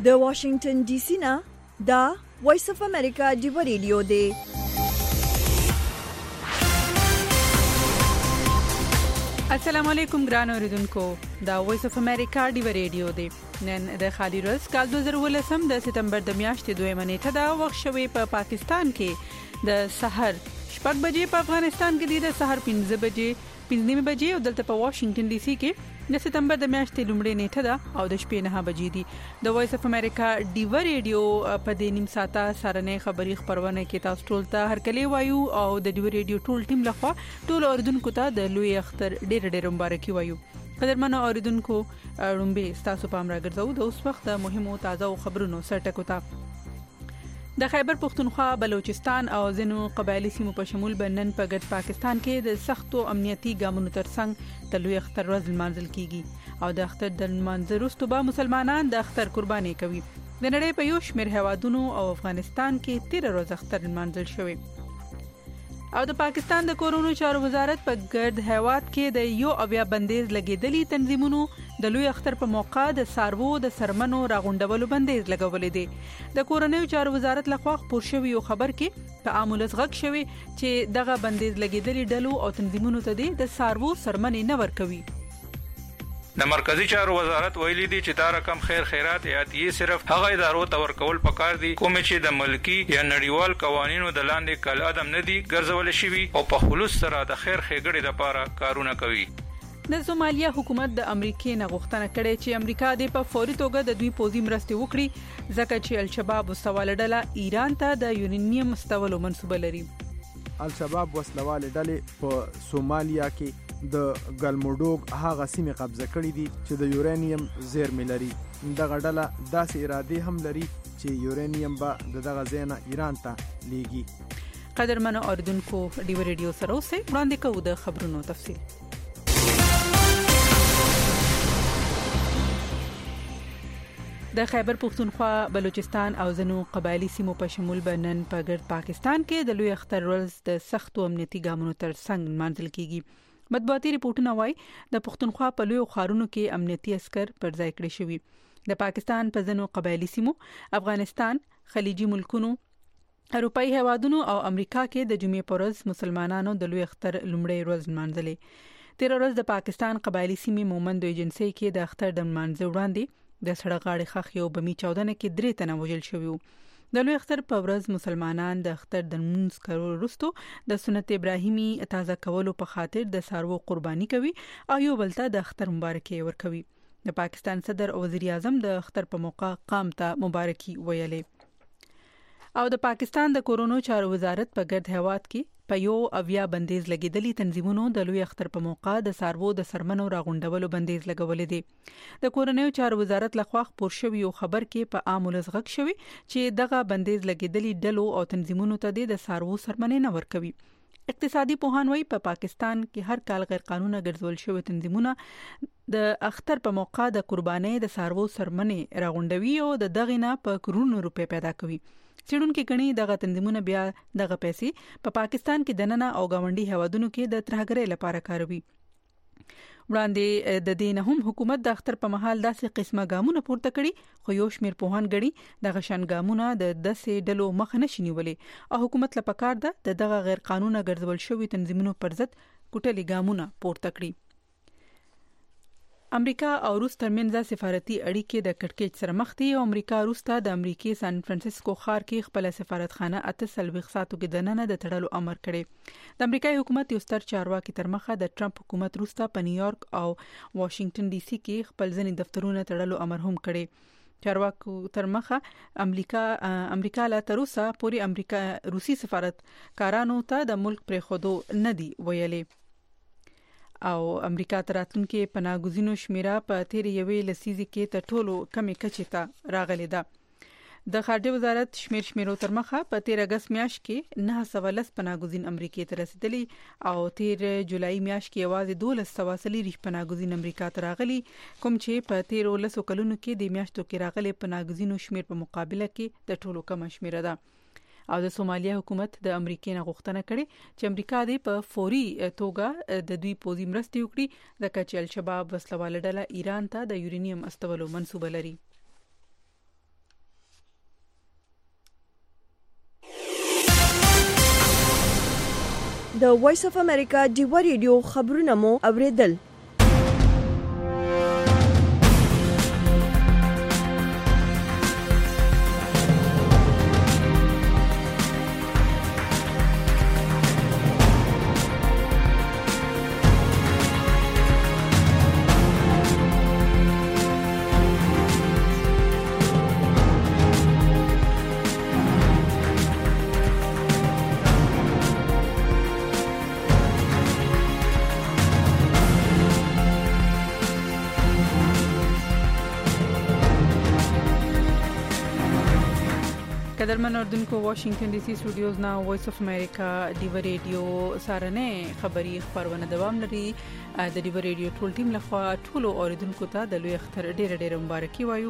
د واشنگټن ډي سي نه دا وایس اف امریکا ډیو ریډیو دی. السلام علیکم ګران اوریدونکو، دا وایس اف امریکا ډیو ریډیو دی. نن د خالي روز کال 2018 د سپتمبر د میاشتې 2 نیټه دا وخت شوی په پاکستان کې د سحر 8 بجې، په افغانستان کې د سحر 5 بجې او دلته په واشنگټن ډي سي کې د سپتمبر د میاشتې لومړۍ نیټه ده او د شپې 9 بجې دي. د وایس اف امریکا ډیو ریډیو په دې نیم ساعته سارنې خبری خبرونه کې تاسو ټول ته هرکلی وایو او د ډیو ریډیو ټول ټیم لخوا ټول اوریدونکو ته د لوی اختر ډېر مبارکي وایو. قدرمنو اوریدونکو، رومبه تاسو په امر راګرځو د اوس وخت د مهمو تازه خبرونو سرټکو ته. د خیبر پختونخوا، بلوچستان او ځینو قبایلی سیمو په شمول بنن په ګډ پاکستان کې د سختو امنیتي ګامونو ترڅنګ د لوی اختر ورځ لمانځل کیږي او د اختر د لمانځه وروسته به مسلمانان د اختر قرباني کوي. د نړۍ په یو شمېر هیوادونو او افغانستان کې 13 ورځې اختر لمانځل شوی او د پاکستان د کورونو چارو وزارت په ګرد هیواد کې د یو اویا بندیز لګیدلي تنظیمونو د لوی اختر په موقع د سارو د سرمنو راغونډولو بندیز لګولې دي. د کورونو چارو وزارت لخوا خبر شوی یو خبر کې په عامولس غږ شوی چې دغه بندیز لګیدلي ډلو او تنظیمونو ته د سارو سرمنې نه ورکوي. د مرکزی چارو وزارت ویلي دی چې دا رقم خیرات یې صرف هغه ادارو ته ورکول پکار دي کوم چې د ملکی یا نړیوال قوانینو د لاندې کال ادم نه دي ګرځول شوی او په خلوص سره د خیر ښېګړې لپاره کارونه کوي. د سومالیا حکومت د امریکای نه غوښتنه کړې چې امریکا د په فوري توګه د دوی پوځي مرستې وکړي ځکه چې الشباب وسواله ډله ایران ته د یورانیم استولو منسوبه لري. الشباب وسلواله ډلې په سومالیا کې د ګلموډوګ هغه سیمه قبضه کړې دي چې د یورانیم زیرمې لري. دغه ډله داسې اراده هم لري چې یورانیم به دغه ځای نه ایران ته لیږي. قدرمنو اوریدونکو، ډیو ریډیو سره اوسه وړاندې کوو د خبرونو تفصیل. د خیبر پختونخوا، بلوچستان او ځینو قبایلی سیمو په شمول بنن په ګرد پاکستان کې د لوی اختر ورځ د سختو امنیتي ګامونو ترڅنګ لمانځل کیږي. مطبوعاتي ریپورتونه وايي د پختونخوا په لوی ښارونو کې امنیتي عسكر پر ځای کړی شوی. د پاکستان په ځینو قبایلی سیمو، افغانستان، خلیجي ملکونو، اروپאי هیوادونو او امریکا کې د جمعې پر ورځ مسلمانانو د لوی اختر لومړۍ ورځ لمانځلې. 13 ورځ د پاکستان قبایلی سیمې مومند ایجنسی کې د اختر د لمانځه وړاندې د سړک غاړې خخ یو بمی 14 کې 3 تنه وژل شوی وو. د لوی اختر په ورځ مسلمانان د اختر د لمونځ کولو وروسته د سنت ابراهیمی تازه کولو په خاطر د سارو قرباني کوي او یو بل ته د اختر مبارکي ورکوي. د پاکستان صدر او وزیر اعظم د اختر په موقع قام ته مبارکي ویلې او د پاکستان د کورونو چارو وزارت په ګرد هیواد کې په یو اویا بندیز لګیدلي تنظیمونو د لوی اختر په موقع د سارو د سرمنو راغونډولو بندیز لګولې دي. د کورونو چارو وزارت لخوا خبر شوی یو خبر کې په عامولس غږ شوی چې دغه بندیز لګیدلي ډلو او تنظیمونو ته د سارو سرمنې نه ورکوي. اقتصادي پوهانوي په پاکستان کې هر کال غیر قانوني ګرځول شوی تنظیمونه د اختر په موقع د قربانۍ د سارو سرمنې راغونډوي او د دغه نه په کرونو روپے پیدا کوي. څېړونکو غني دغه تنظیمونه بیا دغه پیسې په پاکستان کې دننه او گاونډي هیوادونو کې د ترهګرۍ لپاره کاروي. وړاندې د دین هم حکومت د اختر په محل داسې قسمه ګامونه پورته کړي، خو یو شمیر پوهان غړي دغه شان ګامونه د داسې ډلو مخ نه شنیولې او حکومت لپاره کار ده دغه غیر قانوني ګرځول شوی تنظیمونو پر ضد کوټلي ګامونه پورته کړي. امریکا او روس ترمنځ سفارتي اړیکې د کټکېچ سره مخ دي او امریکا روس ته د امریکای سان فرانسیسکو ښار کې خپل سفارتخانه 8 ساتو کې دننه د تړلو امر کړی. د امریکای حکومت یو ستر چارواکي تر مخه د ټرمپ حکومت روس ته په نیویارک او واشنگټن ډي سي کې خپل ځینې دفترونه تړلو امر هم کړی. چارواکو تر مخه امریکا لا تر اوسه پوری امریکا روسي سفارتکارانو ته د ملک پرې خودو نه دی ویلي او امریکا تراتونکو پناهګزینو شمیره په تیر یوې لسیزې کې تر ټولو کمې کچې ته راغلې ده. د خارجه وزارت شمیرو تر مخه په 13 اگست میاشت کې 910 پناهګزین امریکای ته رسیدلي او 13 جولای میاشت کې یوازې 1240 پناهګزین امریکا ته راغلي، کوم چې په 13 کلونو کې د میاشتو کې راغلي پناهګزینو شمیر په مقابله کې د ټولو کم شمیره ده. او د سومالیا حکومت د امریکای نه غوښتنه کړې چې امریکا دې په فوري توګه د دوی پوځي مرستې وکړي ځکه چې الشباب وسلواله ډله ایران ته د یورانیم استولو منسوبه لري. د وایس اف امریکا ډیوا ریډیو خبرونه مو اوریدل. قدرمن اردوونکو واشنگټن ډي سي سټوډیوز نا وایس اف امریکا ډیوا ریډیو سارنه خبری خبرونه دوام لري. د ډیوا ریډیو ټول ټیم لخوا ټول اوریدونکو ته د لوی اختر ډېر مبارکي وایو.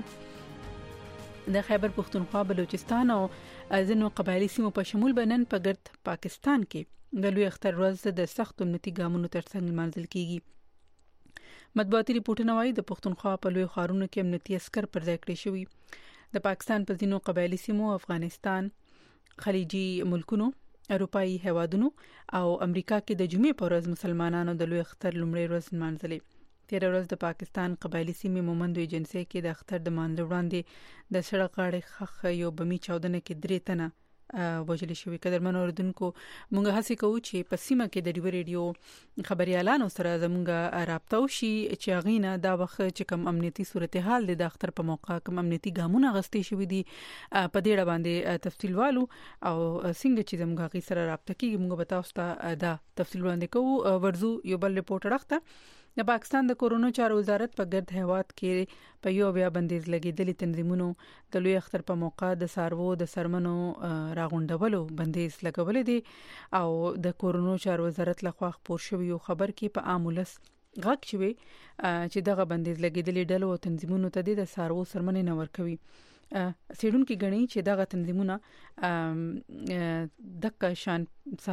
د خیبر پختونخوا بلوچستان او ځینو قبایلی سیمو په شمول بنن په ګرد پاکستان کې د لوی اختر ورځ د سخت امنیتي ګامونو ترڅنګ منځل کیږي. مطبوعاتي ریپورتونه وايي د پختونخوا په لوی ښارونو کې امنیتي عسكر پر ځای کړی شوی. د پاکستان په ځینو قبایلی سیمو افغانستان، خلیجي ملکونو، اروپאי هیوادونو او امریکا کې د جمعې په ورځ مسلمانانو د لوی اختر لومړی ورځ منځلې. تیر ورځ د پاکستان قبایلی سیمې مومندو ایجنسی کې د اختر د منځ وړاندې د سړک غاړې خخ یو بمی چاودنه کې 3 تنه وجل شوی. قدرمن اوردونکو مونږ هڅه کوو چې په سیمه کې د ډیوا ریډیو خبريالانو سره زمونږه رابطه وشي چې غینه دا وخت چې کوم امنیتي صورتحال د اختر په موقع کوم امنیتي ګامونه غستې شوې دي په دې اړه باندې تفصیل والو او څنګه چې زمونږه غي سره رابطه کیږي مونږ به تاسو ته دا تفصیل وړاندې کوو. ورزو یو بل ریپورت راغته. د پاکستان د کورونو چارو وزارت په ګرد هیواد کې په یو بیا بندیز لګیدلې تنظیمونو د لوی اختر په موقع د سارو د سرمنو راغونډولو بندیز لګولې دي او د کورونو چارو وزارت لخوا خبر شوی یو خبر کې په عامولس غږ شوی چې دغه بندیز لګیدلې ډلو او تنظیمونو ته د سارو سرمنې نه ورکوي. سیډونکو غني چې دغه تنظیمونه دغه شان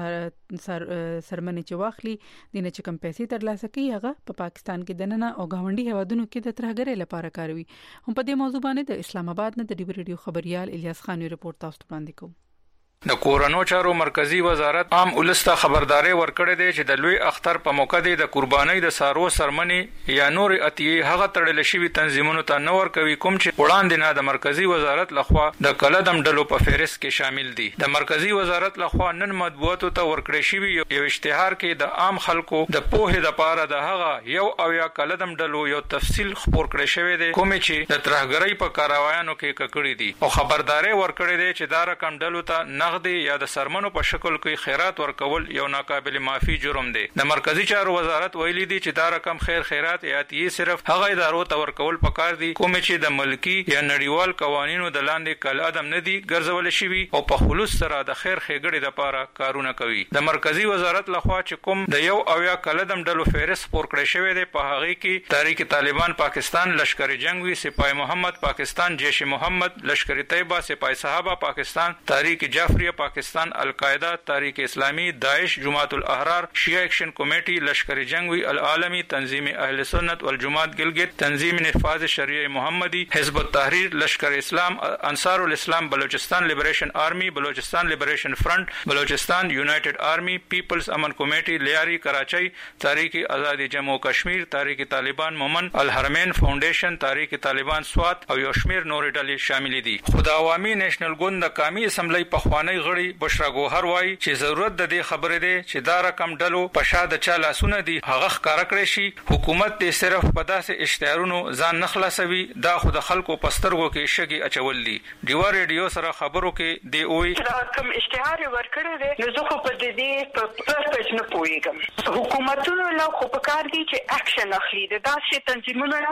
سرمنې چې واخلي د نه چکم پیسې ترلاسه کوي هغه په پاکستان کې دننه او گاونډي هیوادونو کې د ترهګرۍ لپاره کاروي. هم په دې موضوع باندې د اسلام آباد نه د ډیوا ریډیو خبريال الیاس خان یو ریپورت تاسو ته وړاندې کوم. د کورونو چارو مرکزی وزارت عام ولسته خبرداري ورکړې ده چې د لوی اختر په موقع د قربانۍ د سارو سرمنې یا نور اتیه هغه تړل شوی تنظیمونو ته نور کوي کوم چې وړاندې نه د مرکزی وزارت لخوا د کلدم ډلو په فهرست کې شامل دي. د مرکزی وزارت لخوا نن مطبوعاتو ته ورکړې شوی یو اشتهار کې د عام خلکو د پوهې لپاره د هغه یو او یا کلدم ډلو یو تفصیل خبر کړی شوی دی کوم چې د ترهګرۍ په کاروایانو کې ککړی دي او خبرداري ورکړې ده چې دا رقم ډلو ته یا د سرمنو په شکل کې خیرات ورکول یو ناقابل معافي جرم دی. د مرکزی چارو وزارت ویلي دی چې دا رقم خیرات یا تی صرف هغه ادارو ته ورکول پکار دي کوم چې د ملکی یا نړیوال قوانینو د لاندې کل ادم نه دي ګرځول شوی او په خلوص سره د خیر ښېګړې لپاره کارونه کوي. د مرکزی وزارت لخوا چې کوم د یو او یا کلدم ډلو فهرست پور کړی شوی دی په هغه کې تحریک طالبان پاکستان، لشکر جنگی سپاه محمد پاکستان، جیش محمد، لشکر طیبه سپاه صحابه پاکستان، تحریک جعفریہ پاکستان، القاعدہ، تحریک اسلامی، داعش، جماعت الاحرار، شیعہ ایکشن کمیٹی، لشکر جنگی العالمی، تنظیم اہل سنت والجماعت گلگت، تنظیم نفاذ شریعہ محمدی، حزب التحریر، لشکر اسلام، انصار الاسلام، بلوچستان لبریشن آرمی، بلوچستان لبریشن فرنٹ، بلوچستان یونائٹڈ آرمی، پیپلز امن کمیٹی لیاری کراچی، تحریک آزادی جموں کشمیر، تحریک طالبان مومن، الحرمین فاؤنڈیشن، تحریک طالبان سوات او یو شمیر نور ډلې شامل دي. خدا عوامي نېشنل ګوند د قومي اسمبلی په خوانی غړي بشرا ګوهر وایي چې ضرورت د دې خبرې ده چې دا رقم ډلو په شاده چا لاسونه دي هغه ښکارا کړی شي. حکومت دې صرف په داسې اشتهارونو ځان نه خلاصوي، دا خو د خلکو په سترګو کې شګي اچول دي. ډیوا ریډیو سره خبرو کې دی وایي دا کوم اشتهار ورکړی دی نو زه خو په دې په پرپچ نه پوهیږم. حکومتونو له خو په کار دي چې اکشن اخلي. دا داسې تنظیمونه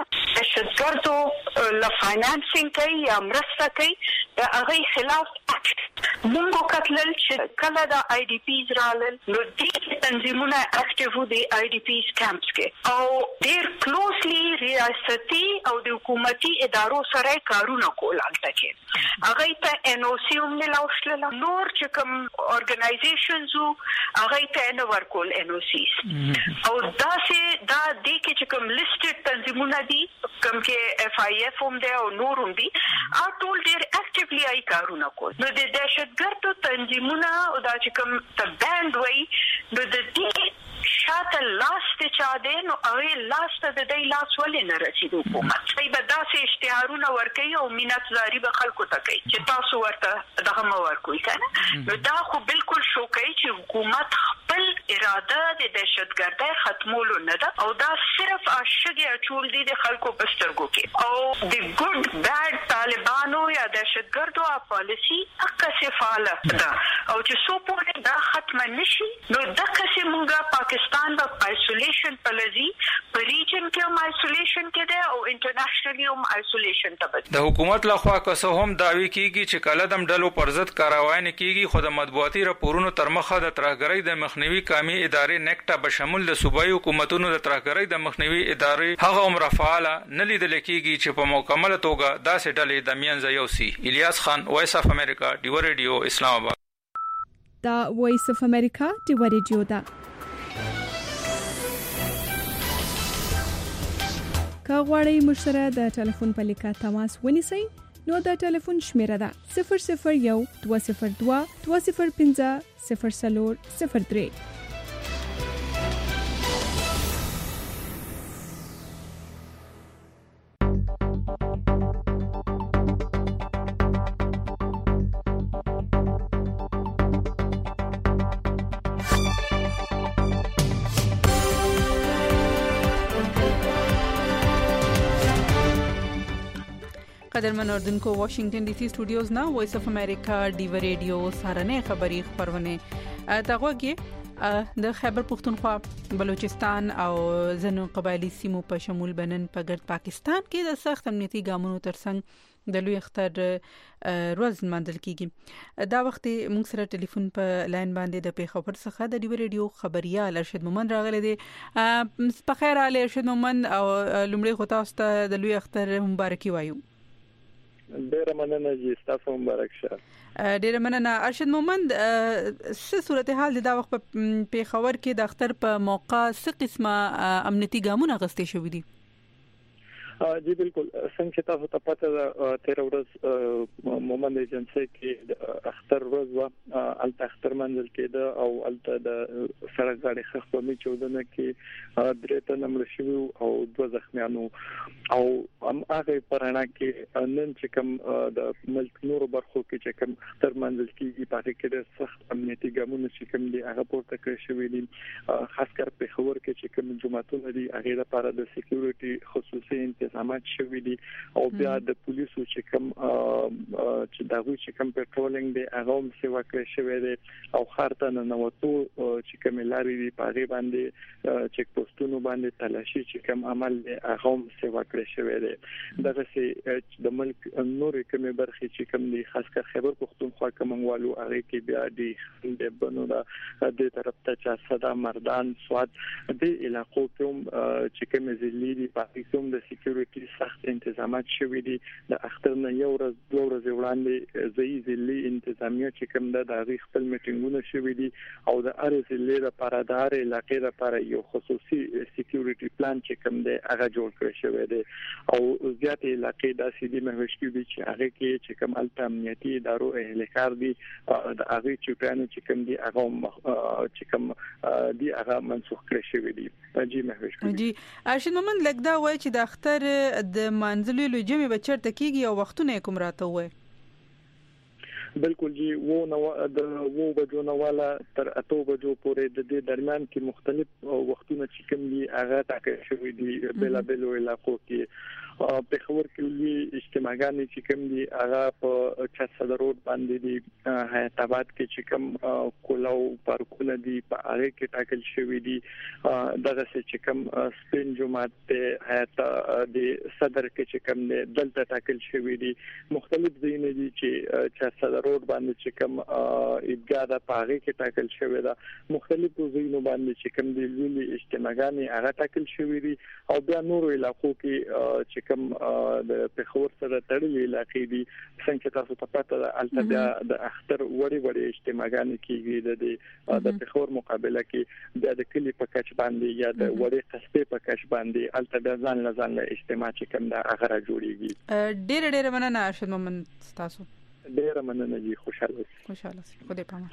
دهشتګردو له فاینانسینګ کوي یا مرسته کوي د هغې خلاف مونږ کتلل چې کله د آی ډي پیز رالل نو دې تنظیمونه اکټیو وو د آی ډي پیز کیمپس کې او ډېر کلوزلی ریاستي او د حکومتي ادارو سره کارونه کول هلته کې هغه ته ان او سی هم نه لاوشل نور چې کوم اورګنایزیشنز هغه ته نه ورکول ان او سی او دا د کې چې کوم لیسټډ تنظیمونه دي کوم کې اف آی اف هم دی او نور هم دي ټول ډېر اکټیولی ای کارونه کوي. نو د دهشتګردو تنظیمونه او دا چې کوم ته بند وای نو د دې شاته لاس ته چا دی نو هغه لاس ته د دې لاس ولې نه رسیدو حکومت ای به داسې اشتهارونه ورکوي او مینتزاري به خلکو ته کوي چې تاسو ورته دغه مو ورکوي کنه. نو دا خو بالکل شو کوي چې حکومت خپل اراده د دهشتګردۍ ختمولو نه ده او دا صرف اشګي اچول دي د خلکو په سترګو کې او د ګډ بیډ طالبانو یا دهشتګردو پالیسی اکه فعاله ده او چې سو په دا ختم نشي نو دغه څنګه پاکستان په آیسولیشن پلزي په ریجن کې هم آیسولیشن کې ده او انټرنیشنلی هم آیسولیشن ته بد. د حکومت لخوا که هم دعوی کیږي چې کله دم ډلو پر ضد کاروای نه کیږي خو د مطبوعاتي راپورونو تر مخه د ترهګرۍ د مخنیوي قومي ادارې نیکټا به شامل د صوبایي حکومتونو د ترهګرۍ د مخنیوي ادارې هغه عمر فعاله نه لیدل کیږي چې په مکمل توګه داسې ډلې د مینځ یو سي. الیاس خان، وایس اف امریکا، ډیو ریډیو، اسلام آباد. دا وایس اف امریکا ډیو ریډیو دا کاغوري مشره د ټلیفون په لیکه تماس ونیسئ نو د ټلیفون شمیره ده 001 202 205 0003. قدرمن اردوونکو واشنگټن ډي سي سټوډیوز نه وایس اف امریکا ډیو ریډیو سارنه خبری خبرونه تاغوږي د خیبر پختونخوا بلوچستان او ځینو قبایلی سیمو په شمول بنن په ګرد پاکستان کې د سخت امنیتي ګامونو ترڅنګ د لوی اختر ورځ مندل کیږي. دا وخت موږ سره ټلیفون په لاین باندې د پیښور څخه د ډیو ریډیو خبريال ارشد مومن راغلی دی. په خیر علي ارشد مومن او لومړی خو تاسو ته د لوی اختر مبارکي وایو. ډیره مننه جی، تاسو مبارک شه. ډیره مننه ارشد مومند. څه صورتحال دا وخت په پیښور کې د اختر په موقع څه قسمه امنیتي ګامونه غستې شوې دي؟ جی بالکل، څنګه تاسو ته پته ده 13 ورځ مومند ایجنسی کې اختر ورځ و الته اختر منځل کېده او الته د سړک غاړې خښتومي چودنه کې درې تنه مړ شوي او 2 زخمیانو او هغه پرانا کې نن چې کوم د ملک نورو برخو کې چې کوم اختر منځل کېږي په کې د سخت امنیتي ګامونو چې کوم دي هغه پورته کړی شوی دي. خاص کر په خبر کې چې کوم جماعتونه دي هغه لپاره د سکیورټي خصوصي انتظامات شوی دي او بیا د پولیسو چې کوم چې دغه چې کوم پټرولینګ دی هغه هم سیوا کړی شوی دی او خارته نه وته چې کوم لارې دی په غي باندې چک پوسټونو باندې تلاشي چې کوم عمل دی هغه هم سیوا کړی شوی دی. دغه سي د ملک نورې کومه برخې چې کوم دي خاص کر خیبر پختونخوا کوموالو هغه کې بیا د بنو د طرف ته چې صدا مردان سواد د علاقو کوم چې کوم ځلې دي په کوم د سکیورټي سخت انتظامات شوي دي. د اختر نه یو ورځ 2 ورځې وړاندې ځای ځلې انتظامیه چې کوم د هغه خپل میټینګونه شوي دي او د ارز ځلې لپاره د هر علاقې لپاره یو خصوصي سکیورټي پلان چې کوم دی هغه جوړ کړی شوی دی او زیات علاقې داسې دي مهوشکي دي چې هغه کې چې کوم الته امنیتي ادارو اهلکار دي د هغه چوپانو چې کوم دي هغه چې کوم دي هغه منسوخ کړی شوی دي. جی مهوشکي جی ارشد مومند لګدا وای چې د اختر د منځلي لجمه بچرته کیږي او وختونه کوم راته وای؟ بالکل جی، و بجو نه والا تر 8 بجو پورې د دې درمیان کې مختلف وختونه چې کوم دي هغه ټاکل شوی دي بلا بلو علاقو کې. په خبر کې اجتماعګانې چې کوم دي هغه په چت روډ باندې دي، حیات آباد کې چې کوم کولاو پارکونه دي په هغه کې ټاکل شوی دي. دغه چې کوم سپین جمعات ته حیات د صدر کې چې کوم دلته ټاکل شوی دي. مختلف ځایونه دي چې چت روډ باندې چې کوم ایدګاه د پاغي کې ټاکل شوی دا مختلفو ځایونو باندې چې کوم د ویلي اجتماعګانې هغه ټاکل شوی دي او بیا نورو علاقو کې چې کوم د پېښور سره تړلې علاقې دي څنګه تاسو ته پته ده البته د اختر وړي اجتماعګانې کېږي د پېښور مقابله کې د کلی په کچ باندې یا د وړي قصبې په کچ باندې البته ځان له اجتماع چې کوم دا هغه را جوړيږي. ډېر مننه ارشد محمد تاسو. ډېر مننه جی خوشاله خدای پامان.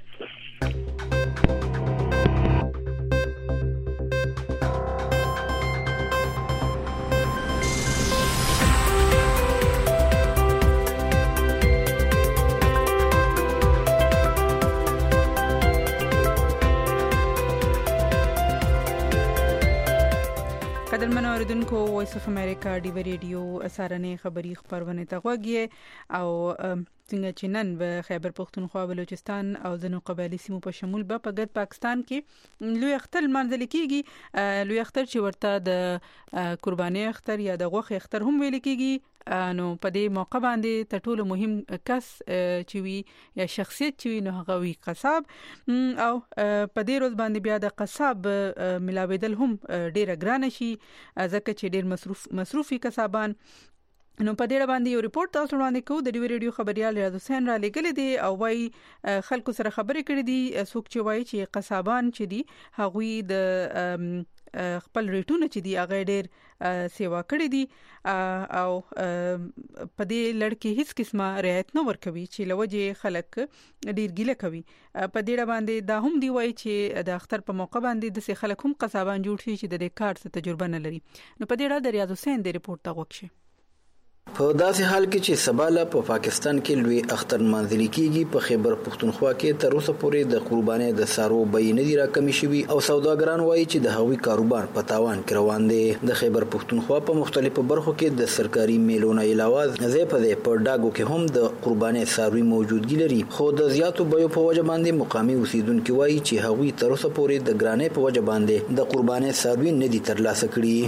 قدرمن اوریدونکو وایس اف امریکا ډیو ریډیو اسارنې خبری خبرونه ته غوږی او څنګه چې نن په خیبر پختونخوا بلوچستان او ځینو قبایلی سیمو په شمول په ګډ پاکستان کې لوی اختر منځل کیږي. لوی اختر چې ورته د قرباني اختر یا د غوښه اختر هم ویل کیږي. نو په دې موقع باندې ته ټول مهم کس چې وي یا شخصیت چې وي نو هغه وي قصاب او په دې روز باندې بیا د قصاب ملاویدل هم ډیر ګران شي ځکه چې ډیر مصروفي قصابان. نو په دې باندې یو ریپورت تاسو وړاندې کوو د ډیو ریډیو خبريال ریاض حسین را لګل دي او وايي خلکو سره خبرې کړې دي څوک چې وايي چې قصابان چې دي هغوی د خپل ریټونه چې دی هغه ډېر سیوا کړی دي او په دې لړ کې هیڅ قسمه رعایت نه ورکوي چې لوجه خلک ډېر ګیله کوي. په دې باندې دا هم دی وایي چې د اختر په موقع باندې د خلک هم قصابان جوړ شي چې د کار څخه تجربه نه لري. نو په دې اړه د ریاض حسین د ریپورت تا وکړي. په داسې حال کې چې سباله په پاکستان کې لوی اختر منځل کېږي په خیبر پختونخوا کې تر اوسه پورې د قربانۍ د سارو بیې نه دي راکمې شوي او سوداګران وایي چې د هغوی کاروبار په تاوان کې روان دی. د خیبر پختونخوا په مختلفو برخو کې د سرکاري میلونو علاوه ځای په ځای په ډاګو کې هم د قربانۍ ساروي موجودګي لري خو د زیاتو بیو په وجه باندې مقامي اوسیدونکو وایي چې هغوی تر اوسه پورې د ګرانۍ په وجه باندې د قربانۍ ساروي نه دي ترلاسه کړي.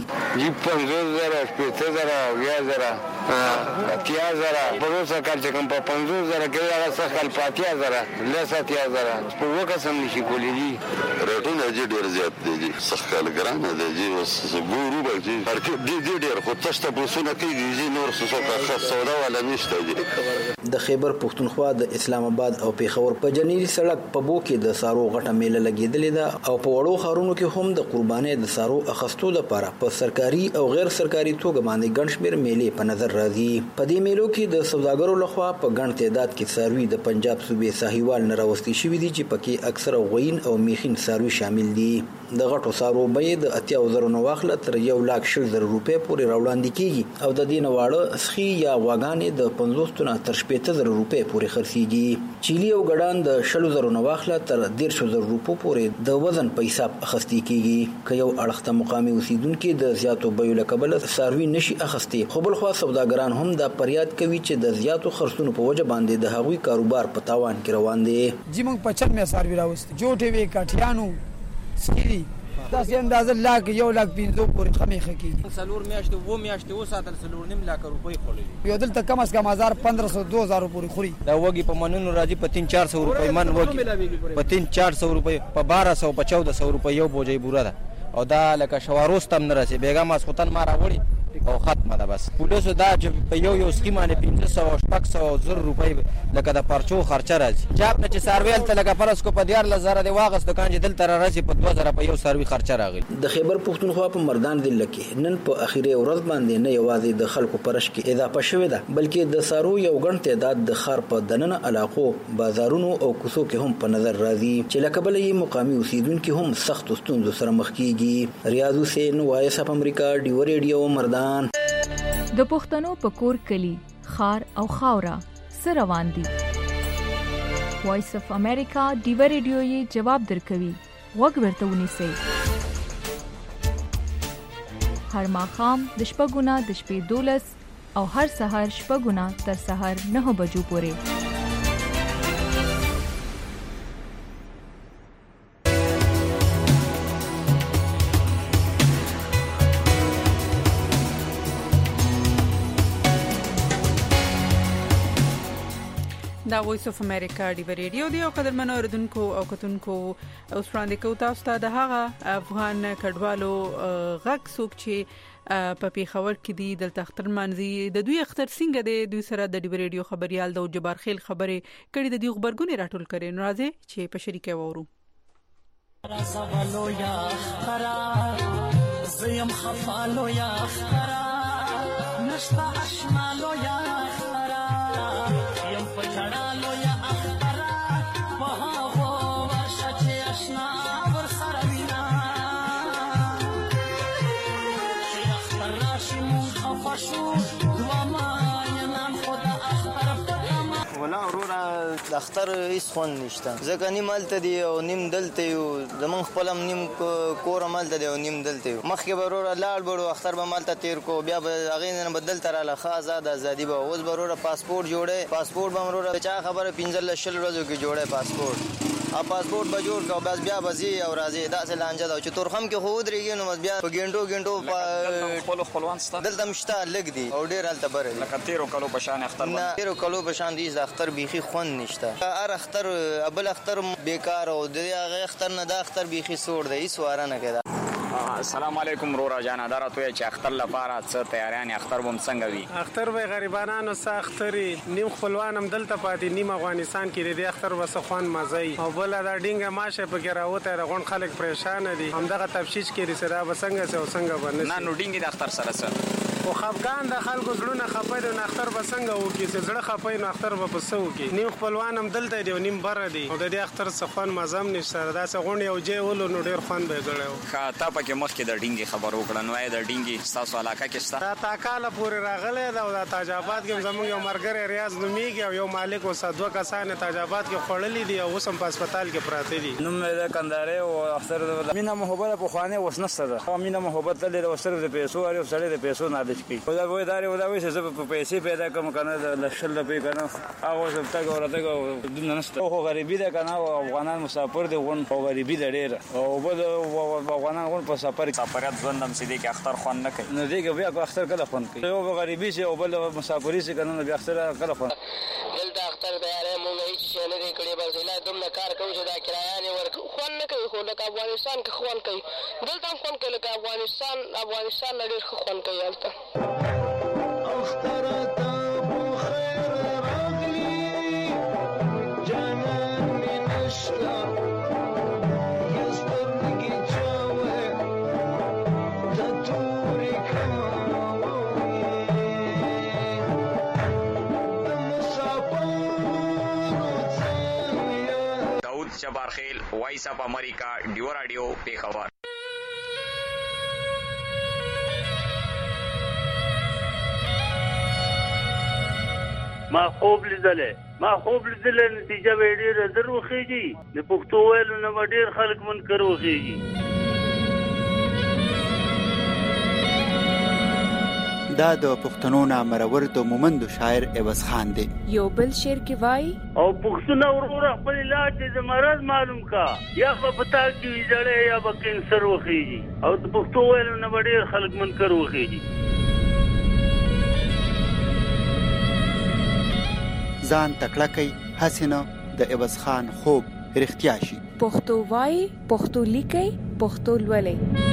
50,000 پروسه کار چې کوم په 50,000 کې هغه څه خل 50,000 لسه 50,000 په وکه سم نشي کولی دي. ریټونه ډېر زیات دي څخه ګرانه دي اوس ګورو به چې هرکې دې ډېر خو تاسو ته پوسونه کوي نور څه خاص سودا ولا نشته دي. د خیبر پختونخوا د اسلام آباد او پیښور په جنیري سړک په بو کې د سارو غټه میله لګیدلې ده او په وړو خارونو کې هم د قربانۍ د سارو اخستو لپاره په سرکاري او غیر سرکاري توګه باندې ګڼ شمېر میلې په نظر راځي. په دې میلو کې د سوداګرو لخوا په ګڼ تعداد کې ساروي د پنجاب صوبې ساحیوال نه راوستي شوي دي چې پکې اکثره غوین او میخین ساروي شامل دي. د غټو سارو بیې د 80,000 نه واخله تر 1,60,000 روپۍ پورې راوړاندې کیږي او د دې نه واړه سخي یا غواګانې د 50 نه تر 70,000 روپۍ پورې خرڅيږي. چيلي او ګډان د 60,000 نه واخله تر 1,50,000 روپۍ پورې د وزن په حساب اخستي کیږي. که یو اړخته مقامي اوسیدونکو د زیاتو بیو له کبله ساروي نشي اخستي خو بل خو سوداګران هم د پریاد کوي چې د زیاتو خرڅونو په وجه باندې د هغوی کاروبار په تاوان کې روان دي. جیمنګ 95 مې ساروي راوست جوټې وی کاټیانو سکي دا څنګه اندازه لاک 1,50,000 پورې خمې خکېږي. سلور میاشتې و میاشتې و ساتل سلور نیم لاک روپۍ خولې یو دلته کم از کم 1,500-2,000 پورې خوري. دا وګي په منونو راځي په 3-400 روپۍ من وګي په 3-400 روپۍ په 1,200 په 1,400 روپۍ یو بوجي بوره ده او دا لکه شواروست هم نه راځي بیګا ماسختن ما راوړي او ختمه ده. بس پولیسو دا چې په یو سکیمانه 500-600 روپۍ لکه د پرچو خرچه راځي. جاب نه چې سرویل ته لکه فرض کو په 14,000 د واغس دکان چې دلته راځي په 2,000 په یو سروي خرچه راغلی. د خیبر پختونخوا په مردان ضلع کې نن په اخیری ورځ باندې نه یوازې د خلکو پرش کې اضافه شوې ده بلکې د سارو یو ګڼ تعداد د خار په دننه علاقو بازارونو او کوڅو کې هم په نظر راځي چې لکه بل یې مقامي اوسیدونکو هم سخت ستونزو سره مخ کیږي. ریاض حسین وایس اف امریکا ډیو ریډیو مردان. د پښتنو په کور کلی خار او خاورا سره روان دي. وایس اف امریکا ډیو ریډیو یې جواب درکوي وګ ورته ونیسئ. هر ماښام د شپږونه د شپې 12 او هر سحر شپږونه تر سحر 9 بجو پورې. دا وایس اف امریکا دی ریډیو دی او قدرمن اوردونکو او کتونکو اوس وړاندې کوم تاسو ته د هغه افغان کډوالو غږ څوک چې په پیښور کې دی د اختر منځي د دوی اختر څنګه دی دوی سره د دی ریډیو خبريال د جبار خیل خبرې کړي د دې خبرګونې راټول کړي نو راځي چې په شریکه وورو رسولو یا خرا زیم خفالو یا خرا نشتا اشمالو یا خرا یم پچړالو یا اخرا وها هو ورشه چې اشنا ور سره وینا چې اخر راشي مون خفشو دوا ما ینام خدا اخر پتما ولا اورورا د اختر هیڅ خون نشته ځکه نیم مالته دی او نیم دلته یو زمون خپلم نیم کور مالته دی او نیم دلته یو مخکې برور لاړ بړو اختر به مالته تیر کو بیا به هغه نه بدل تر له آزاد ازادي به اوس برور پاسپورت جوړه پاسپورت به مرور چا خبره 15 شل ورځو کې جوړه پاسپورت ا پاسپورت به جوړ کو بس بیا بزي او راځي دا څه لانجه دا چې تورخم کې خو درېږي نو بیا په ګنټو خپلوان ست دلته مشته لګ دي او ډیر الته بره لکه 13 کلو په شان اختر نه 13 کلو په شان دي اختر بيخي خون نشته ار اختر ابل اختر بیکار او د هغه اختر نه د اختر بيخي سوړ دی سواره نه کړه السلام علیکم رورا جان درته چې اختر لپاره څه تیاریان اختر بم څنګه وي اختر به غریبانو سره اختري نیم خپلوانم دلته پاتې نیم افغانستان کې د اختر وسخوان مزي او بل دا ډینګه ماشه په کې راوته رغون خلک پریشان دي همدغه تفشیش کې رسېدا وسنګ سه وسنګ باندې نه نو ډینګه د اختر سره سره او خفقان د خلکو زړونه خپه دي نو اختر وسنګ او کې چې زړه خپه نو اختر به پسو کې نیم خپلوانم دلته دی نیم بره دي او د اختر سخوان مزم نشته دا څنګه یو جې ولو نو ډیر خوان به غړیو خاطه پکې مخکې د ډینګي خبر وکړه نو د ډینګي تاسو علاقه کې شته تا کاله پورې راغله دا د تاجابات کې زموږ یو مرګره ریاض نومیږي او یو مالک او صدوه کسان تاجابات کې خړلې دي او اوسم په هسپتال کې پراته دي نو مې د کندارې او اختر مینا محبت په خوانه وسنسته ده مینا محبت لري او صرف د پیسو او سړی د پیسو نه دچ کی دا وای داري ودا وای چې په پیسې پیدا کوم کنه د شل په کنه هغه څه تاګ ورته د ننسته او غریبي ده کنه او افغانان مسافر دي ون په غریبي لري او بل افغانان ون په سفرات ژوندم سیدی کې اختر خوان نه کوي نو دیګه بیا اختر کله خوان کوي یو غریبي سي او بل مسافري سي کنه بیا اختر کله خوان دلته اختر تیارې مونږ هیڅ شي نه دی کړی بس لا دومره کار کوو چې دا کرایه نه ورک خوان نه کوي خو لکه افغانستان کې خوان کوي دلته خوان کوي لکه افغانستان لري خوان کوي البته جبار خیل وایس اف امریکا ډیو رادیو پیښور ما خوب لیدلې نتیجه به ډېره دروخیږي د پښتو ویلو نه ډېر خلک منکر وخیږي دا د پښتنو نامرور د مومند شاعر عوض خان دی یو بل شعر کې وای او پښتون ورور خپل علاج د مرض معلوم کا یا په پتا کې ویځړې یا په کینسر وخیږي او د پښتو ویلو نه ډېر خلک منکر وخیږي ځان تکړه کوي حسینه د عوض خان خوب رښتیا شي پښتو وای پښتو لیکي پښتو لولي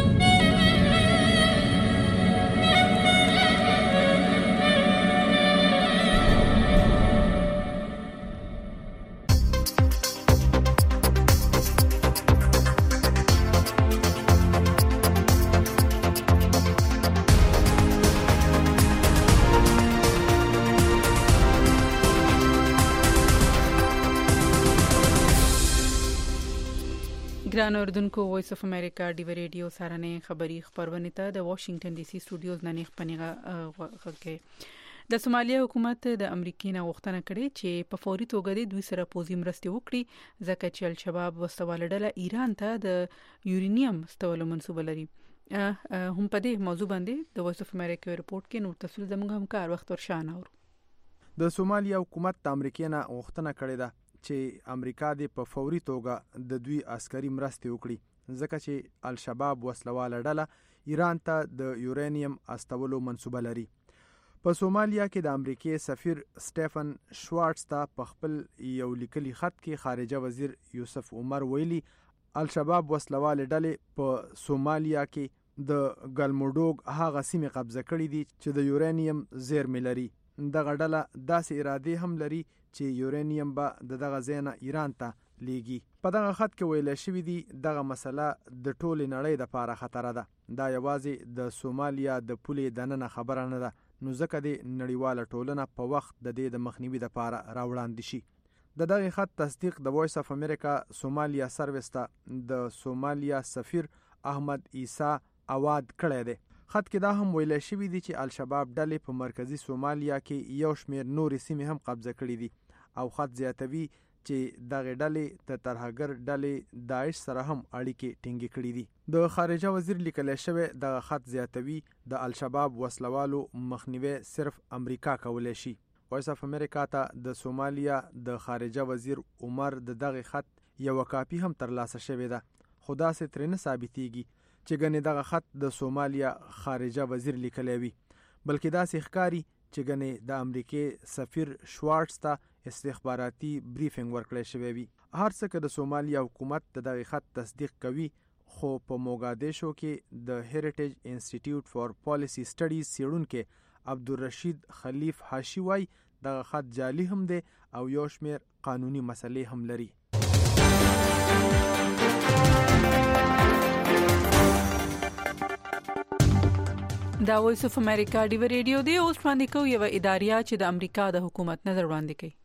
ګران اوردونکو وایس اف امریکا ډیو ریډیو سارنه خبری خبرونه ته د واشنگټن ډي سي سټوډیوز نه نخپنیغه غږی د سومالیا حکومت د امریکای نه غوښتنه کړې چې په فوري توګه د دوی سره پوزي مرستې وکړي ځکه چې الشباب وسوال ډله ایران ته د یورینیم استولو منسوبه لري هم په دې موضوع باندې د وایس اف امریکا ریپورت کې نور تفصیل زموږ همکار وخت ورشان اورو د سومالیا حکومت د امریکای نه غوښتنه کړې ده چې امریکا د په فوري توګه د دوی عسکري مرستې وکړي ځکه چې الشباب وسلواله ډله ایران ته د یورانیم استولو منسوبه لري په سومالیا کې د امریکای سفیر سټیفن شوارټز ته په خپل یو لیکلي خط کې خارجه وزیر یوسف عمر ویلي الشباب وسلوال ډلې په سومالیا کې د ګلموډوګ هغه سیمې قبضه کړې دي چې د یورانیم زیرمې لري. دغه ډله داسې ارادې هم لري چې یورانیم به دغه ځای نه ایران ته لیږي. په دغه خط کې ویل شوي دي دغه مسله د ټولې نړۍ دپاره خطره ده. دا یوازې د سومالیا د پولې دننه خبره نه ده، نو ځکه د نړیواله ټولنه په وخت د دې د مخنیوي دپاره راوړاندې شي. د دغه خط تصدیق د وایس اف امریکا سومالیا سرویس ته د سومالیا سفیر احمد عیسی اواد کړی دی. خط کې دا هم ویل شوي دي چې الشباب ډلې په مرکزی سومالیا کې یو شمېر نورې سیمې هم قبضه کړي دي او خط زیاتوي چې دغه ډلې د ترهګر ډلې داعش سره هم اړیکې ټینګې کړي دي. د خارجه وزیر لیکلی شوی دغه خط زیاتوي د الشباب وسلوالو مخنیوی صرف امریکا کولی شي. وایس اف امریکا ته د سومالیا د خارجه وزیر عمر د دغه خط یوه کاپي هم ترلاسه شوې ده، خو داسې ترې نه ثابتېږي چې ګنې دغه خط د سومالیا خارجه وزیر لیکلی وي، بلکې داسې ښکاري چې ګنې د امریکای سفیر شوارټز ته استخباراتي بریفینګ ورکړی شوی وي. هر څه که د سومالیا حکومت د دغه خط تصدیق کوي، خو په موګادیشو کې د هیریټیج انسټیټیوټ فار پالیسی سټډیز څیړونکی عبدالرشید خلیف حاشي وایي دغه خط جعلي هم دی او یو شمېر قانوني مسلې هم لري. دا وایس اف امریکا ډیو ریډیو دی. اوس باندې کو یو اداریا چې د امریکا د حکومت نظر وړاندې کوي.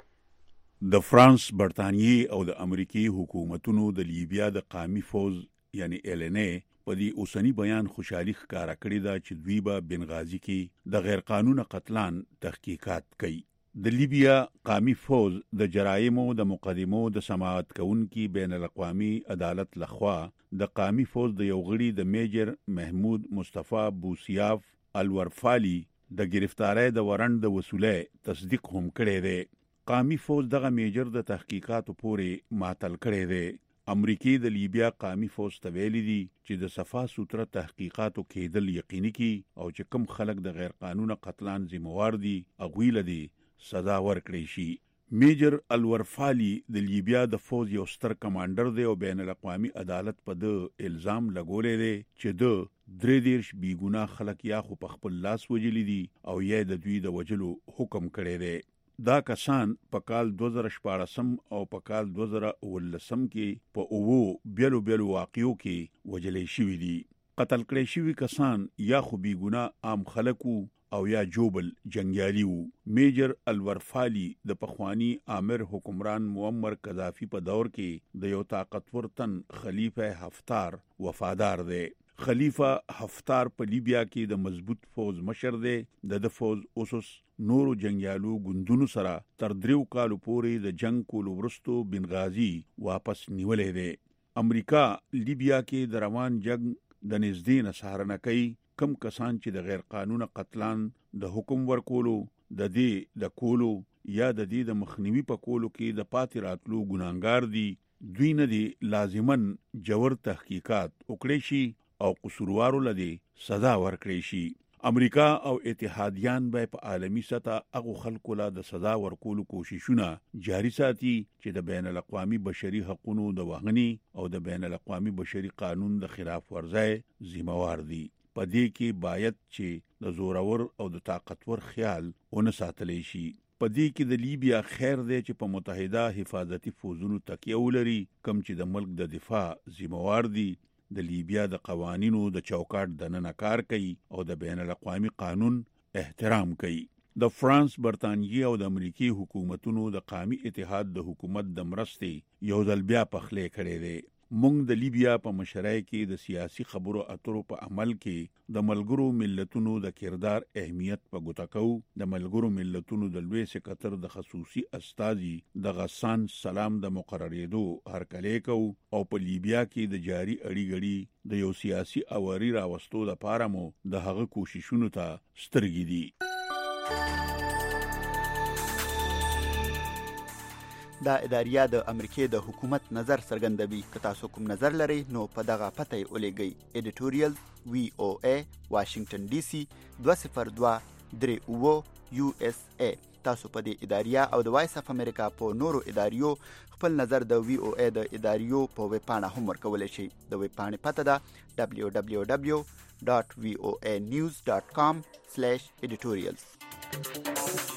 د فرانس، برتانیې او د امریکای حکومتونو د لیبیا د قومي فوج یعنی LNA په دې اوسنی بیان خوشحالي ښکارا کړې ده چې دوی به بنغازي کې د غیر قانوني قتلان تحقیقات کوي. د لیبیا قومي فوج د جرایمو د مقدمو د سماعت کوونکي بین الاقوامي عدالت لخوا د قومي فوج د یو غړي د میجر محمود مصطفی بوسیاف الورفالی د گرفتارۍ د ورند د وصولې تصدیق هم کړی دی. قومي فوج دغه میجر د تحقیقاتو پورې معطل کړی دی. امریکای د لیبیا قومي فوج ته ویلي دي چې د صفا سوتره تحقیقاتو کېدل یقیني کی او چې کوم خلک د غیر قانوني قتلان ذمہوار دي هغوی له دې سزا ورکړي شي. میجر الورفالی د لیبیا د فوج یو ستر کمانډر دی او بین الاقوامي عدالت په د الزام لګولې دی چې د 33 بیګناه خلک یا خو په خپل لاس وجلی دي او یا د دوی د وجلو حکم کړی دی. دا کسان په کال 2014 او په کال 2019 کې په اوو بیلو واقعو کې وجلې شوي دي. قتل کړي شوي کسان یا خو بیګناه عام خلکو او یا جوبل جنگیالی وو. میجر الورفالی د پخوانی عامر حکمران معمر قذافی په دور کې د یو طاقتور تن خلیفہ حفتار وفادار دی. خلیفہ حفتار په لیبیا کې د مضبوط فوج مشر دی. د فوج اوسوس نورو جنگیالو ګوندونو سره تر 3 کالو پورې د جنگ کولو وروسته بنغازي واپس نیولې دی. امریکا لیبیا کې د روان جنگ د نږدې نه څارنه کوي. کم کسان چې د غیر قانوني قتلان د حکم ورکولو د دې د کولو یا د دې د مخنیوي په کولو کې د پاتې راتلو ګناهګار دي، دوی نه دي لازمن جوړ تحقیقات وکړي شي او قصوروارو لدی سزا ورکړي شي. امریکا او اتحادیان به په عالمی سطح هغه خلکو لا د سزا ورکولو کوششونه جاری ساتي چې د بین الاقوامي بشري حقوقو د وهني او د بین الاقوامي بشري قانون د خلاف ورزۍ ذمہوار دي. په دې کې باید چې د زورور او د طاقتور خیال ونه ساتلی شي. په دې کې د لیبیا خیر دی چې په متحده حفاظتي فوجونو تکیه ولري کوم چې د ملک د دفاع ذمہوار دي. د لیبیا د قوانینو د چوکاټ دننه کار کوي او د بین الاقوامي قانون احترام کوي. د فرانس، برتانیې او د امریکای حکومتونو د قومي اتحاد د حکومت د مرستې یو ځل بیا پخلې کړي دي. مونږ د لیبیا په مشرۍ کې د سیاسي خبرو اترو په عمل کې د ملګرو ملتونو د کردار اهمیت په ګوته کوو. د ملګرو ملتونو د لوی سکرټر د خصوصي استازي د غسان سلام د مقرریدو هرکلی کوو او په لیبیا کې د جاری اړیګړي د یو سیاسي اواري راوستو لپاره مو د هغه کوششونو ته سترګې دي. دا اداریه د امریکای د حکومت نظر څرګندوي. که تاسو کوم نظر لرئ نو په دغه پته یې ولیږئ. ایډیټوریال VOA واشنگټن DC 202 USA. تاسو په دې اداریه او د وایس اف امریکا په نورو اداریو خپل نظر د VOA د اداریو په ویب پاڼه هم ورکولای شئ. د ویب پاڼې پته ده www.voanews.com/editorials.